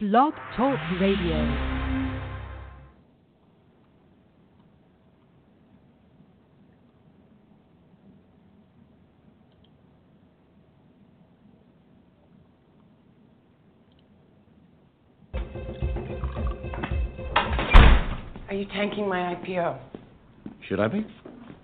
Blog Talk Radio. Are you tanking my IPO? Should I be?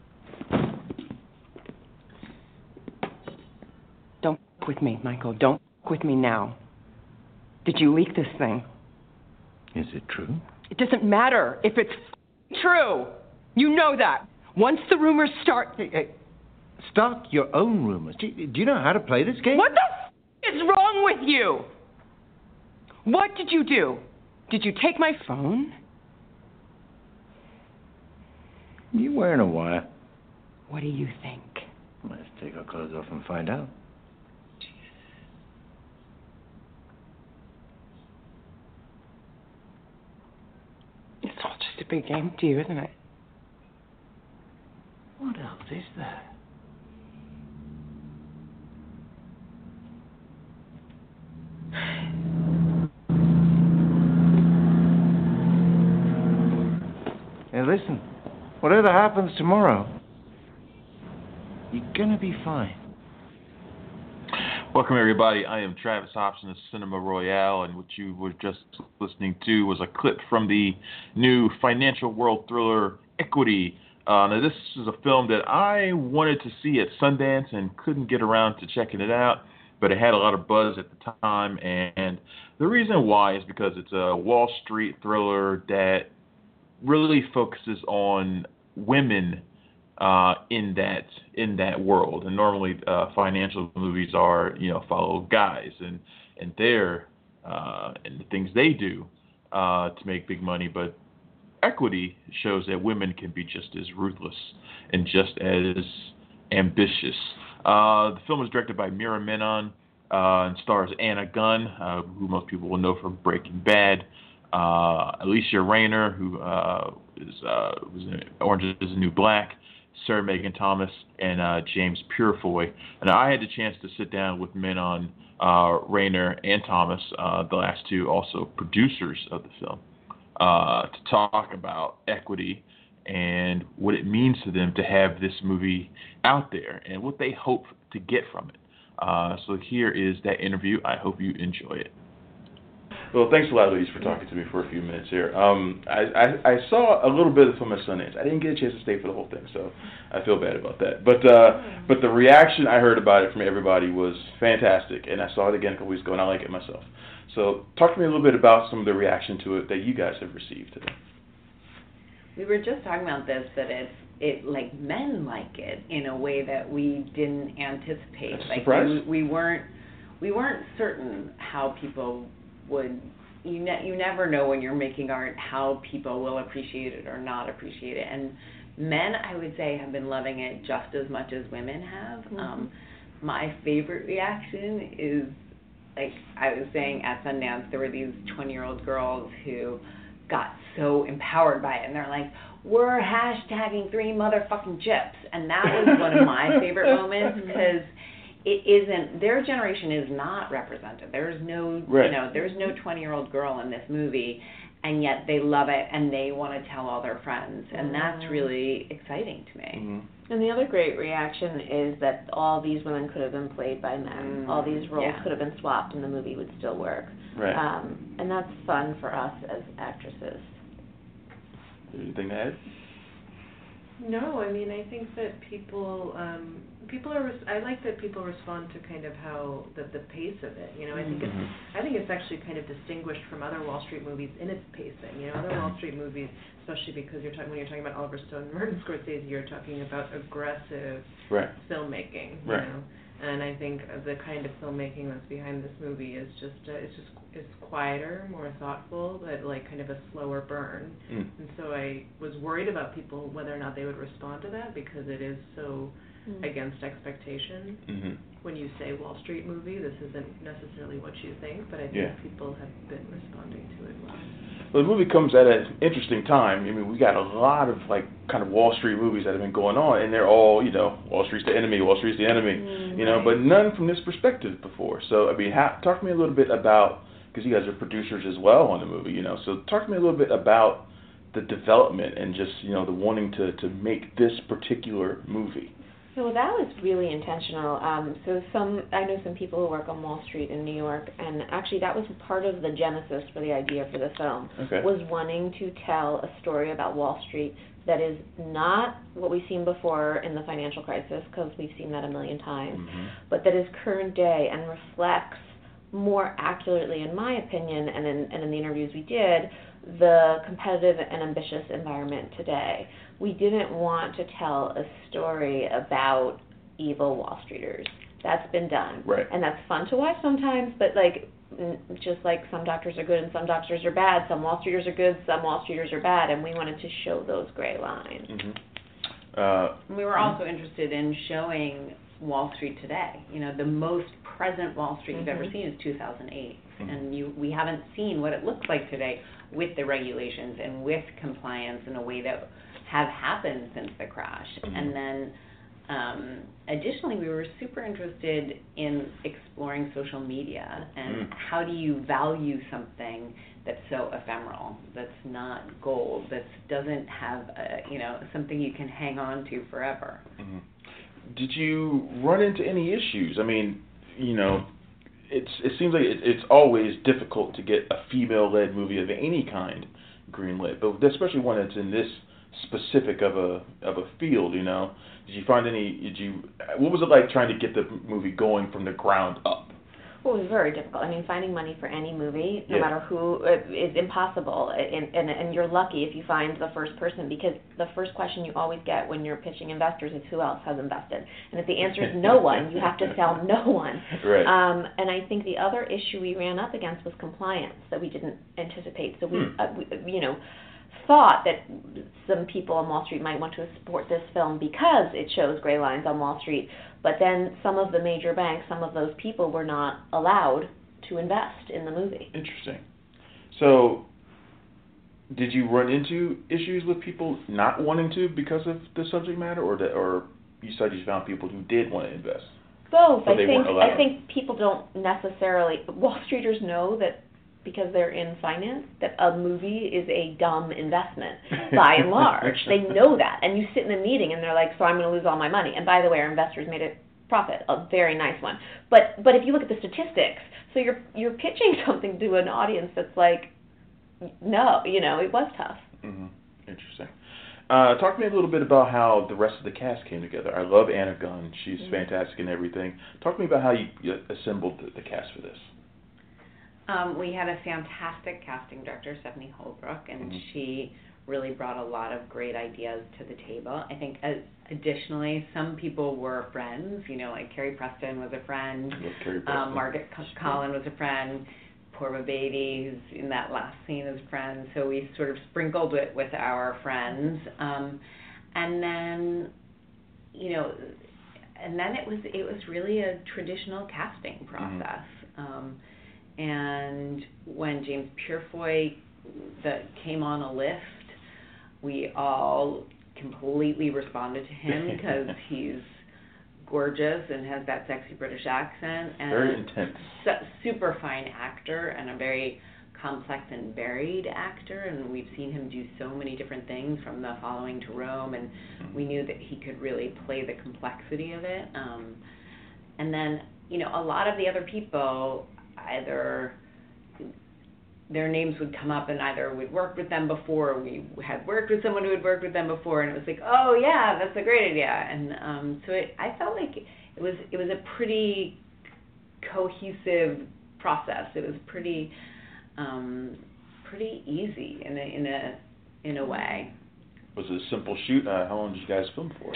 Don't f with me, Michael. Don't f with me now. Did you leak this thing? Is it true? It doesn't matter if it's true. You know that. Once the rumors start... Hey, start your own rumors. Do you know how to play this game? What the f is wrong with you? What did you do? Did you take my phone? You wearing a wire? What do you think? Let's take our clothes off and find out. It's all just a big game to you, isn't it? What else is there? Hey, listen. Whatever happens tomorrow, you're gonna be fine. Welcome, everybody. I am Travis Hobson of Cinema Royale, and what you were just listening to was a clip from the new financial world thriller Equity. Now, this is a film that I wanted to see at Sundance and couldn't get around to checking it out, but it had a lot of buzz at the time, and the reason why is because it's a Wall Street thriller that really focuses on women in that world. And normally financial movies are, follow guys and their and the things they do to make big money. But Equity shows that women can be just as ruthless and just as ambitious. The film was directed by Mira Menon and stars Anna Gunn, who most people will know from Breaking Bad. Alicia Rayner, who was in Orange is the New Black, Sarah Megan Thomas, and James Purefoy. And I had the chance to sit down with Menon, Rayner, and Thomas, the last two also producers of the film, to talk about Equity and what it means to them to have this movie out there and what they hope to get from it. So here is that interview. I hope you enjoy it. Well, thanks a lot, Louise, for talking to me for a few minutes here. I saw a little bit of the film at Sundance. I didn't get a chance to stay for the whole thing, so I feel bad about that. But the reaction I heard about it from everybody was fantastic, and I saw it again a couple weeks ago, and I like it myself. So talk to me a little bit about some of the reaction to it that you guys have received today. We were just talking about this, that it like men like it in a way that we didn't anticipate. That's a like surprise. we weren't certain how people would. You never know when you're making art how people will appreciate it or not appreciate it. And men, I would say, have been loving it just as much as women have. Mm-hmm. My favorite reaction is, like I was saying at Sundance, there were these 20-year-old girls who got so empowered by it, and they're like, we're hashtagging 3 motherfucking chips. And that was one of my favorite moments, because it isn't, their generation is not represented. There's no, there's no 20-year-old girl in this movie, and yet they love it and they want to tell all their friends, and that's really exciting to me. Mm-hmm. And the other great reaction is that all these women could have been played by men. All these roles could have been swapped and the movie would still work. Right. And that's fun for us as actresses. Anything to add? No, I mean, I think that people are. I like that people respond to kind of how the pace of it. I think it's actually kind of distinguished from other Wall Street movies in its pacing. Other Wall Street movies, especially because when you're talking about Oliver Stone and Martin Scorsese, you're talking about aggressive filmmaking. You know? And I think the kind of filmmaking that's behind this movie is just it's quieter, more thoughtful, but like kind of a slower burn. And so I was worried about people whether or not they would respond to that, because it is so against expectation. When you say Wall Street movie, this isn't necessarily what you think, but I think people have been responding to it well. Well, the movie comes at an interesting time. I mean, we got a lot of like kind of Wall Street movies that have been going on, and they're all, Wall Street's the enemy, Wall Street's the enemy, but none from this perspective before. So, I mean, talk to me a little bit about because you guys are producers as well on the movie, you know. So talk to me a little bit about the development and just, you know, the wanting to make this particular movie. So that was really intentional. I know some people who work on Wall Street in New York, and actually that was part of the genesis for the idea for the film, was wanting to tell a story about Wall Street that is not what we've seen before in the financial crisis, because we've seen that a million times, but that is current day and reflects more accurately, in my opinion, and in the interviews we did, the competitive and ambitious environment today. We didn't want to tell a story about evil Wall Streeters. That's been done. Right. And that's fun to watch sometimes, but just like some doctors are good and some doctors are bad, some Wall Streeters are good, some Wall Streeters are bad, and we wanted to show those gray lines. We were also interested in showing Wall Street today. You know, the most present Wall Street you've ever seen is 2008, and we haven't seen what it looks like today with the regulations and with compliance in a way that have happened since the crash. And then additionally, we were super interested in exploring social media and how do you value something that's so ephemeral, that's not gold, that doesn't have something you can hang on to forever. Did you run into any issues? I mean, you know, it seems like it's always difficult to get a female-led movie of any kind greenlit, but especially one that's in this specific of a field, you know. Did you find what was it like trying to get the movie going from the ground up? Well, it was very difficult. I mean, finding money for any movie, no matter who, is impossible. And you're lucky if you find the first person, because the first question you always get when you're pitching investors is who else has invested. And if the answer is no one, you have to sell no one. Right. And I think the other issue we ran up against was compliance that we didn't anticipate. So we thought that some people on Wall Street might want to support this film because it shows gray lines on Wall Street, but then some of the major banks, some of those people were not allowed to invest in the movie. Interesting. So did you run into issues with people not wanting to because of the subject matter, or you said you found people who did want to invest? Both. I think people don't necessarily, Wall Streeters know that because they're in finance, that a movie is a dumb investment, by and large. They know that. And you sit in a meeting and they're like, so I'm going to lose all my money. And by the way, our investors made a profit, a very nice one. But if you look at the statistics, so you're pitching something to an audience that's like, no, you know, it was tough. Interesting. Talk to me a little bit about how the rest of the cast came together. I love Anna Gunn. She's fantastic in everything. Talk to me about how you assembled the cast for this. We had a fantastic casting director, Stephanie Holbrook, and she really brought a lot of great ideas to the table. I think additionally, some people were friends, you know, like Carrie Preston was a friend, Margaret Collin was a friend, Porva Beatty, who's in that last scene, is a friend, so we sort of sprinkled it with our friends. And then, you know, it was really a traditional casting process. And when James Purefoy came on a list, we all completely responded to him because he's gorgeous and has that sexy British accent. And very intense. Super fine actor and a very complex and varied actor. And we've seen him do so many different things, from The Following to Rome, and we knew that he could really play the complexity of it. And then, you know, a lot of the other people, either their names would come up and either we'd worked with them before, or we had worked with someone who had worked with them before, and it was like, oh yeah, that's a great idea. And so I felt like it was a pretty cohesive process. It was pretty easy in a way. Was it a simple shoot? How long did you guys film for?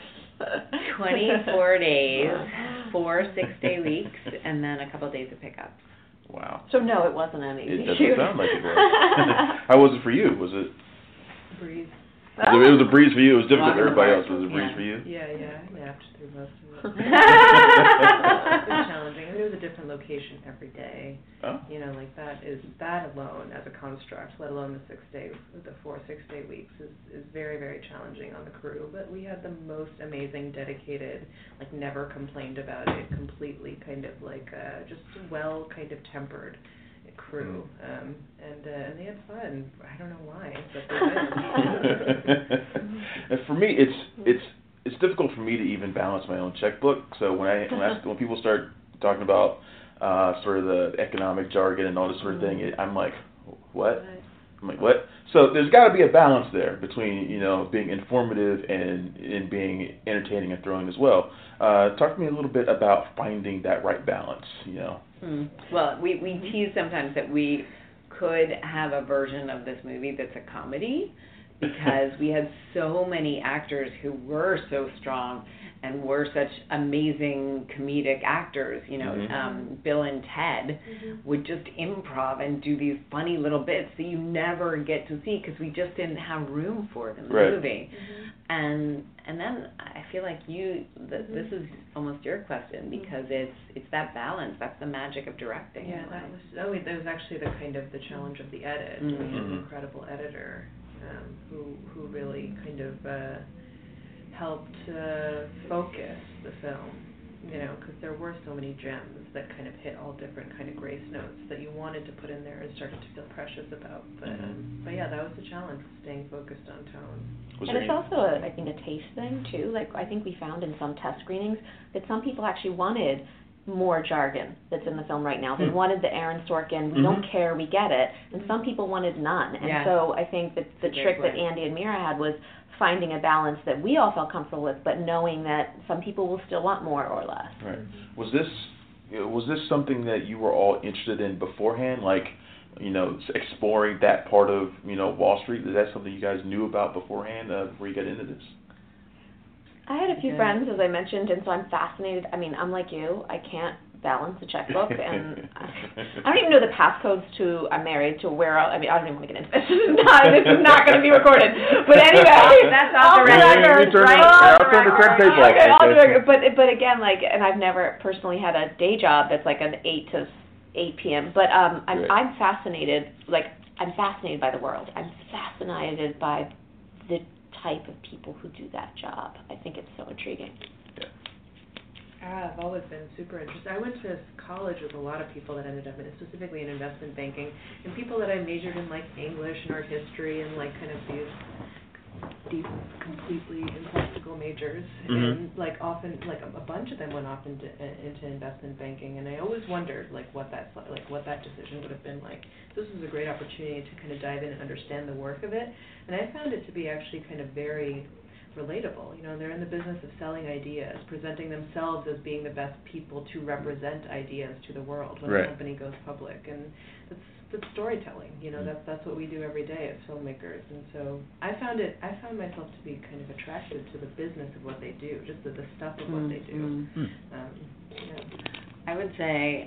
24 days, 4 6-day weeks, and then a couple of days of pickups. Wow. So no, it wasn't an easy shoot. It doesn't sound like it was. How was it for you? Was it? Breeze. It was a breeze for you. It was different for everybody else. Was it a breeze for you? Yeah. I napped through most of it. It was challenging. It was a different location every day. Oh. You know, like that alone as a construct, let alone the 4 6-day weeks is very, very challenging on the crew. But we had the most amazing, dedicated, like never complained about it, completely kind of like just well kind of tempered crew, and they had fun. I don't know why, but they did. And for me, it's difficult for me to even balance my own checkbook. So when people start talking about sort of the economic jargon and all this sort of thing, I'm like, what? I'm like, what? So there's got to be a balance there between, being informative and being entertaining and thrilling as well. Talk to me a little bit about finding that right balance, Well, we tease sometimes that we could have a version of this movie that's a comedy, because we had so many actors who were so strong and were such amazing comedic actors. Bill and Ted would just improv and do these funny little bits that you never get to see because we just didn't have room for them in the movie. And then I feel like this is almost your question, because it's that balance. That's the magic of directing. Yeah, that was actually the challenge of the edit. We had an incredible editor who really kind of helped focus the film, because there were so many gems that kind of hit all different kind of grace notes that you wanted to put in there and started to feel precious about. But yeah, that was the challenge, staying focused on tone. And it's also, I think, a taste thing, too. Like, I think we found in some test screenings that some people actually wanted more jargon that's in the film right now. They wanted the Aaron Sorkin, we don't care, we get it. And some people wanted none. And so I think that the trick that Andy and Mira had was finding a balance that we all felt comfortable with, but knowing that some people will still want more or less. Right. Was this something that you were all interested in beforehand, like, exploring that part of, Wall Street? Is that something you guys knew about beforehand before you got into this? I had a few friends, as I mentioned, and so I'm fascinated. I mean, I'm like you. I can't balance a checkbook, and I don't even know the passcodes to I'm married to where I don't even want to get into this. This is not going to be recorded. But anyway, that's off the record, right? But again, and I've never personally had a day job that's like an 8 to 8 p.m. But I'm fascinated. I'm fascinated by the world. I'm fascinated by the type of people who do that job. I think it's so intriguing. I've always been super interested. I went to college with a lot of people that ended up specifically in investment banking, and people that I majored in English and art history and kind of these deep, completely impractical majors, and often a bunch of them went off into investment banking, and I always wondered what that decision would have been like. This was a great opportunity to kind of dive in and understand the work of it, and I found it to be actually kind of very relatable. They're in the business of selling ideas, presenting themselves as being the best people to represent ideas to the world when a company goes public, and that's storytelling. That's what we do every day as filmmakers, and so I found myself to be kind of attracted to the business of what they do, just the stuff of what they do. I would say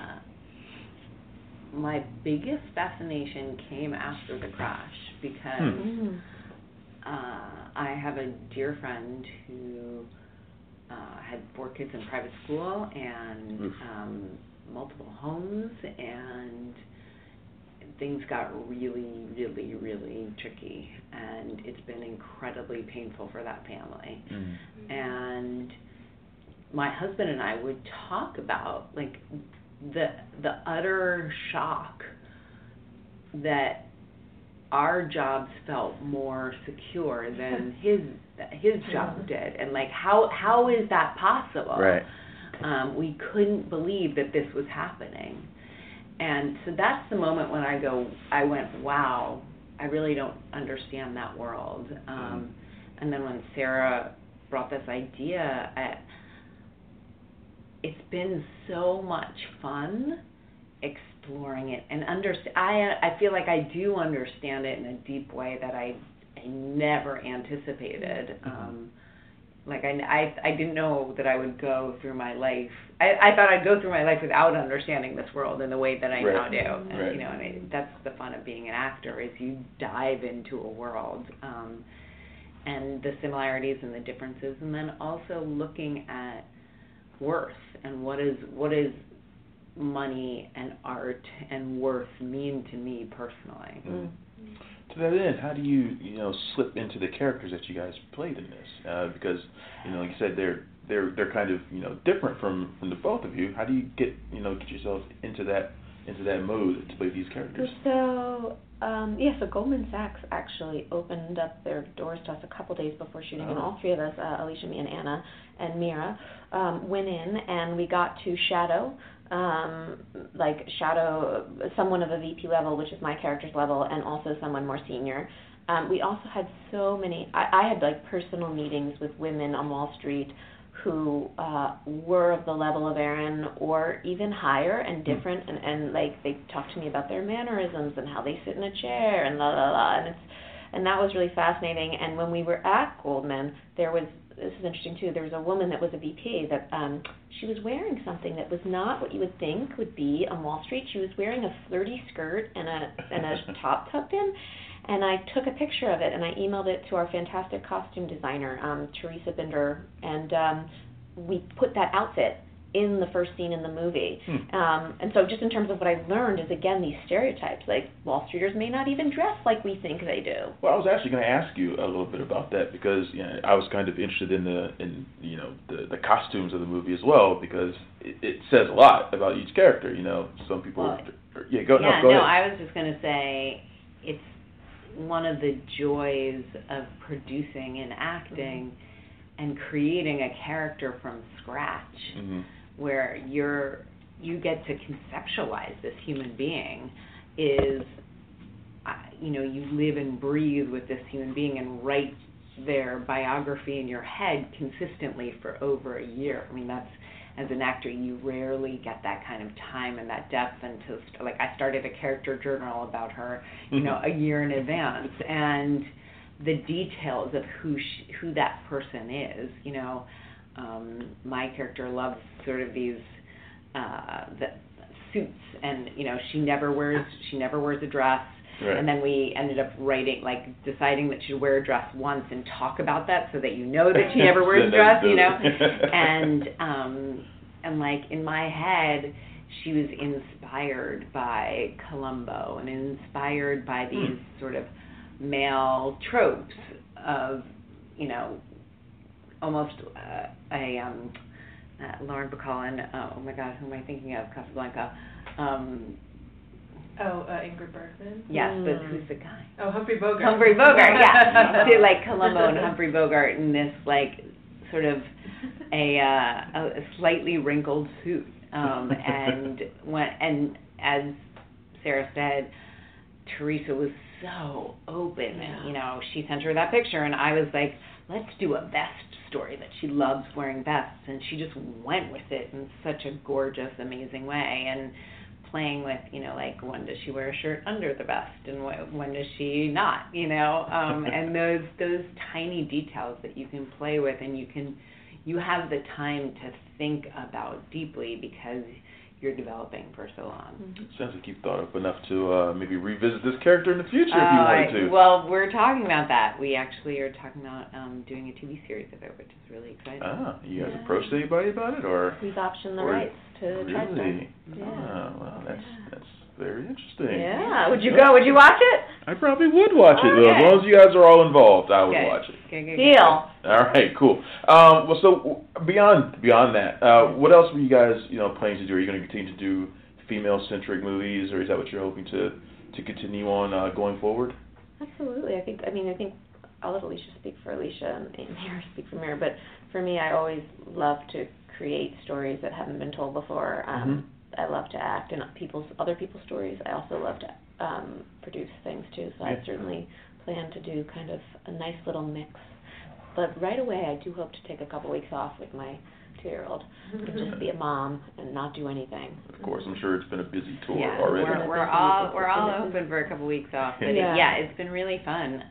my biggest fascination came after the crash, because I have a dear friend who had 4 kids in private school and multiple homes, and things got really, really, really tricky, and it's been incredibly painful for that family. And my husband and I would talk about the utter shock that our jobs felt more secure than his job did, and how is that possible? Right. We couldn't believe that this was happening, and so that's the moment when I went, wow, I really don't understand that world. And then when Sarah brought this idea, it's been so much fun exploring it, and I feel like I do understand it in a deep way that I never anticipated. I didn't know that I would go through my life. I thought I'd go through my life without understanding this world in the way that I now do. And that's the fun of being an actor, is you dive into a world, and the similarities and the differences, and then also looking at worth and what is money and art and worth mean to me personally. To that end, how do you slip into the characters that you guys played in this? Because like you said, they're kind of different from the both of you. How do you get yourselves into that into that mode to play these characters? So Goldman Sachs actually opened up their doors to us a couple days before shooting, and all three of us, Alicia, me, and Anna, and Mira, went in, and we got to shadow someone of a VP level, which is my character's level, and also someone more senior. We also had so many, I had like personal meetings with women on Wall Street who were of the level of Erin or even higher and different, and like they talked to me about their mannerisms and how they sit in a chair and and that was really fascinating. And when we were at Goldman, this is interesting too, there was a woman that was a VP that she was wearing something that was not what you would think would be on Wall Street. She was wearing a flirty skirt and a top tucked in. And I took a picture of it and I emailed it to our fantastic costume designer, Teresa Binder, and we put that outfit in the first scene in the movie. And so just in terms of what I learned is, again, these stereotypes, like Wall Streeters may not even dress like we think they do. Well, I was actually going to ask you a little bit about that because I was kind of interested in the costumes of the movie as well, because it says a lot about each character. Some people. Well, go ahead. I was just going to say it's one of the joys of producing and acting and creating a character from scratch, where you get to conceptualize this human being is, you live and breathe with this human being and write their biography in your head consistently for over a year. I mean, that's, as an actor, you rarely get that kind of time and that depth. And I started a character journal about her, a year in advance, and the details of who that person is. My character loves sort of these the suits, and she never wears a dress. Right. And then we ended up deciding that she'd wear a dress once and talk about that so that that she never wears a dress, and like in my head, she was inspired by Columbo and inspired by these sort of male tropes of, almost Lauren Bacall, oh my God, who am I thinking of? Casablanca. Ingrid Bergman? Yes, but who's the guy? Oh, Humphrey Bogart. Humphrey Bogart, yeah. So like Columbo and Humphrey Bogart in this sort of a slightly wrinkled suit. And as Sarah said, Teresa was so open, and she sent her that picture, and I was like, let's do a vest story that she loves wearing vests, and she just went with it in such a gorgeous, amazing way, and playing with, when does she wear a shirt under the vest, and when does she not, and those tiny details that you can play with, and you have the time to think about deeply because you're developing for so long. Sounds like you've thought up enough to maybe revisit this character in the future if you wanted to. Well, we're talking about that. We actually are talking about doing a TV series of it, which is really exciting. You guys approached anybody about it, or? We've optioned the rights to try stuff. Really? Yeah. Well, that's very interesting. Yeah. Would you go? Would you watch it? I probably would watch it. Okay. As long as you guys are all involved, I would watch it. Good. Deal. All right, cool. Well, so beyond that, what else were you guys, planning to do? Are you going to continue to do female-centric movies, or is that what you're hoping to continue on going forward? Absolutely. I think I'll let Alicia speak for Alicia and Mira speak for Mira. But for me, I always love to create stories that haven't been told before. I love to act in other people's stories. I also love to produce things too. So I certainly plan to do kind of a nice little mix. But right away, I do hope to take a couple weeks off with my 2-year-old and just be a mom and not do anything. Of course, I'm sure it's been a busy tour already. We're all open for a couple weeks off. But it's been really fun.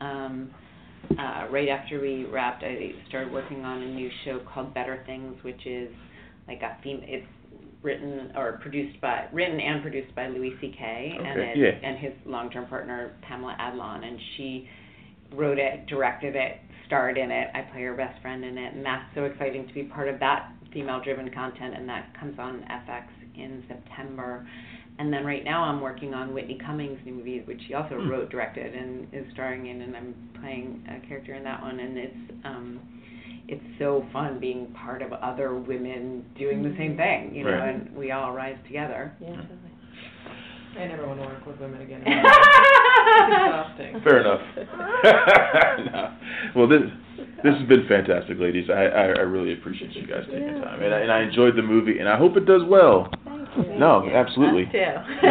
Right after we wrapped, I started working on a new show called Better Things, which is like it's written and produced by Louis C.K. and his long-term partner Pamela Adlon, and she wrote it, directed it, starred in it. I play her best friend in it, and that's so exciting to be part of that female-driven content, and that comes on FX in September. And then right now I'm working on Whitney Cummings' new movie, which she also wrote, directed, and is starring in, and I'm playing a character in that one, and it's so fun being part of other women doing the same thing, and we all rise together. Yeah, totally. I never want to work with women again. It's exhausting. Fair enough. No. Well, this has been fantastic, ladies. I really appreciate you guys taking time, and I enjoyed the movie, and I hope it does well. Thank you. No, absolutely. Us too.